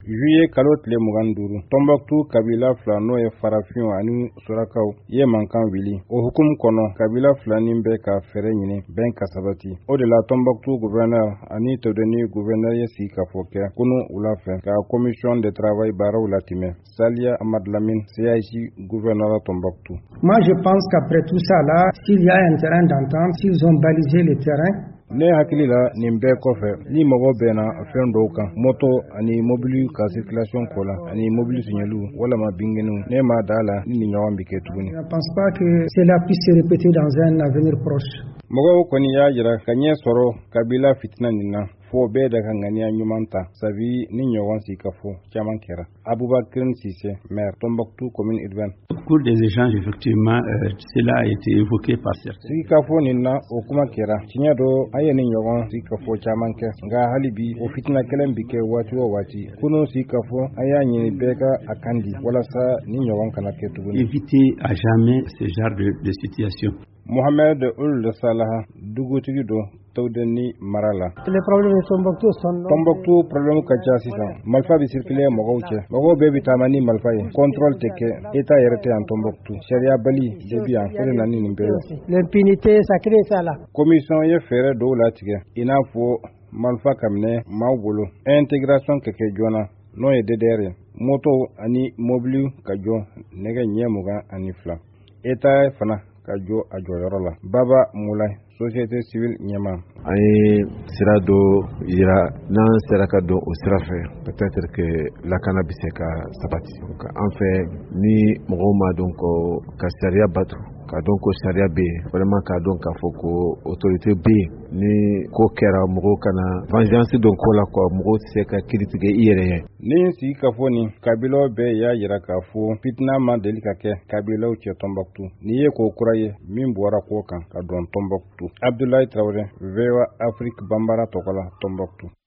juillet kalo tile 25 Tombouctou kabila fila n'o ye Farafinw ani Surakaw ye mankan wuli o hukumu kɔnɔ kabila fila nin bɛ ka fɛrɛ ɲini bɛn ka sabati o de la Tombouctou gouverneur ani Todoni gouverneur ye sigi ka fɔ kɛ kunu wula fɛ ka commission de travail baaraw latimɛ Salia Amad Lamine CIC gouverneur Tombouctou. Moi je pense qu'après tout ça là, s'il y a un terrain d'entente, s'ils ont balisé le terrain, ne hakili la nin bɛɛ kɔfɛ ni mɔgɔ bɛnna fɛn dɔw kan moto ani mobili ka circulation ko la ani mobili signaliw walama bingeniw ne ma da la ni nin ɲɔgɔn bi kɛ tuguni. Je ne pense pas que cela puisse se répéter dans un avenir proche. Mɔgɔw kɔni y'a jira ka ɲɛ sɔrɔ kabila fitina nin na fo bɛɛ da ka ŋaniya ɲuman ta sabi ni ɲɔgɔn si ka fɔ caman kɛra. Aboubacar Cissé, maire Tombouctou commune urbaine. Au cours des échanges, effectivement, cela a été évoqué par certains. Sigi ka fɔ nin na o kuma kɛra tiɲɛ do a ye ni ɲɔgɔn si ka fɔ caman kɛ nka hali bi o fitina kɛlɛn bi kɛ waati o waati kunu si ka fɔ a y'a ɲini bɛɛ ka a kan di walasa ni ɲɔgɔn kana kɛ tuguni. Éviter à jamais ce genre de situation. Mohamed Ould Salah dugutigi do Todoni mara la. Les problèmes de Tombouctou sont Tombouctou problème ka ca sisan marifa bi circuler mɔgɔw cɛ mɔgɔw bɛɛ bi taama ni marifa ye contrôle tɛ kɛ état yɛrɛ tɛ yan Tombouctou sariya bali de bi yan o de nani nin bɛɛ ye. L'impunité ça crée ça là. Commission ye fɛɛrɛ dɔw latigɛ i n'a fɔ marifa ka minɛ maaw bolo intégration kɛ kɛ joona n'o ye DDR ye moto ani mobili ka jɔ nɛgɛ ɲɛ 22 état fana ka jɔ a jɔyɔrɔ la. Baba Moulay société civile ɲɛma. An ye sira dɔ yira n'an sera ka don o sira fɛ peut-être que lakana bɛ se ka sabati. An fɛ ni mɔgɔw ma dɔn ko ka sariya bato ka dɔn ko sariya bɛ yen vraiment ka dɔn k'a fɔ ko autorité bɛ yen ni ko kɛra mɔgɔw kana vengeance dɔn ko la quoi mɔgɔw tɛ se ka kiiri tigɛ i yɛrɛ ye. Ni sigi ka fɔ nin kabilaw bɛɛ y'a jira k'a fɔ fitina ma deli ka kɛ kabilaw cɛ Tombouctou ni ye ko kura ye min bɔra ko kan ka don Tombouctou. Abdoulaye Traoré, VOA Afrique Bambara Tokola, Tombouctou.